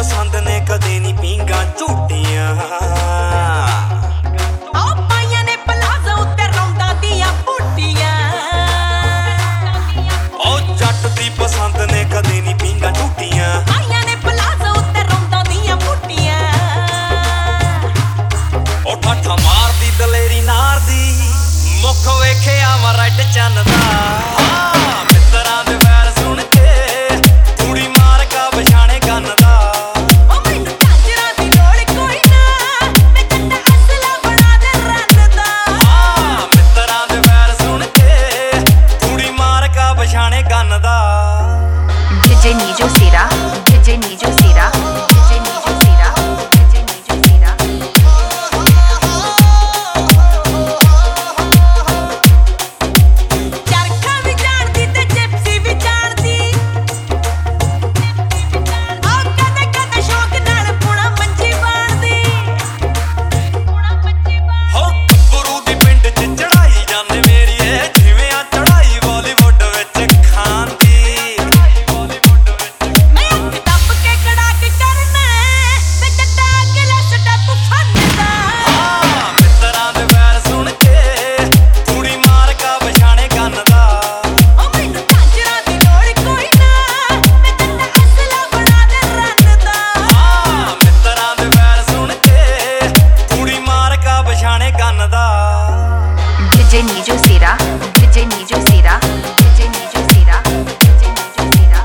पसंद ने कदे नी पींगा झूटियां पाइयां ने पलाज़ो उत्ते रौंदा दियां बूटियां जट दी पसंद ने कदे नी पींगा झूटियां पाइयां ने पलाज़ो उत्ते रौंदा दियां बूटियां ठा मार दी दलेरी नार दी मुख वेखिया वा रट चन्न दा मित्तरां दे वैर सुन के थोड़ी मार का बछाणे गन दा मैनू झांजरां दी लोड़ कोई ना मैं जट्टा असला बना दे रन दा मित्तरां दे वैर सुन के थोड़ी मार का बछाणे गन दा DJ Nijo Sira, DJ Nijo Sira, DJ Nijo Sira, DJ Nijo Sira. चरखा भी जानदी ते जिप्सी भी जानदी कदे कदे शौक नाल पुणा मंजी बाणदी हो गुरु दी पिंड च चढ़ाई जांदे मेरीए जिवें आ चढ़ाई बॉलीवुड विच खान दी मैं अख दब के कड़ाक करना ते जट्टा अगला स्टैप फंदा मित्तरां दे वैर सुन के थोड़ी मार का बछाणे गन दा मैनू झांजरां दी लोड़ कोई ना मैं जट्टा असला बना दे रन दा मित्तरां दे वैर सुन के थोड़ी मार का बछाणे गन दा DJ Nijo Sira, DJ Nijo Sira, DJ Nijo Sira, DJ Nijo Sira.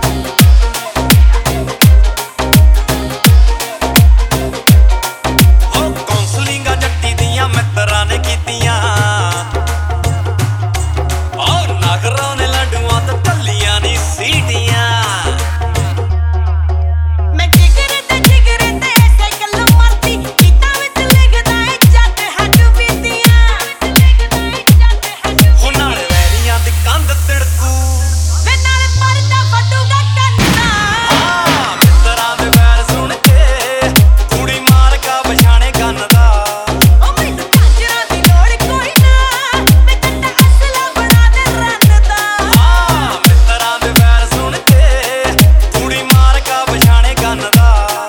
हो काउंसलिंगां जट्टी दियां मित्तरां ने कीतियां नगरां ने लड्डूआं ते टल्लियां नी सीटियां मैं जिगरे ते ऐसे गल्लां मारदी गीतां विच लिखदा ए जट हट बीतियां हो नाल वैरियां दी कंध तिड़कू वे नाल परदा फटूगा कन्ना मित्तरां दे वैर सुन के थोड़ी मार का बछाणे गन दा मैनू झांजरां दी लोड़ कोई ना मैं जट्टा असला बना दे रन दा मित्तरां दे वैर सुन के थोड़ी मार का बछाणे गन दा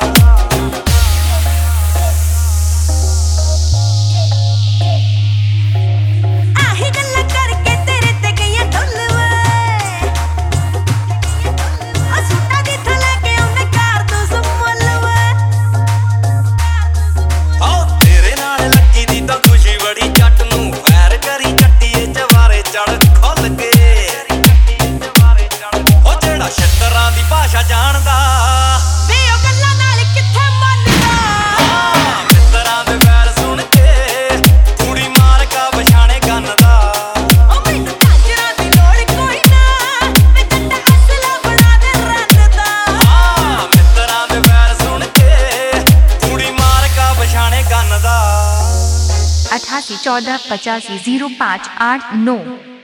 आही गल्लां करके तेरे ते गईयां ढुल वे सूटां दी थले के उन्हें कारतूस मुੱਲ वे तेरे नाल लगी दी तां खुशी बड़ी जट नूं वैर करी जट्टीए चवारे चढ़ खुल के जेड़ा छित्तरां दी भाषा जाणदा वे ओ गल्लां नाल किੱਥੇ ਮੰਨਦਾ मित्तरां दे वैर सुन के थोड़ी मार का बछाणे गन दा मैनू झांजरां दी लोड़ कोई ना मैं जट्टा असला बना दे रन दा मित्तरां दे वैर सुन के थोड़ी मार का बछाणे गन दा 88 14 85 05 89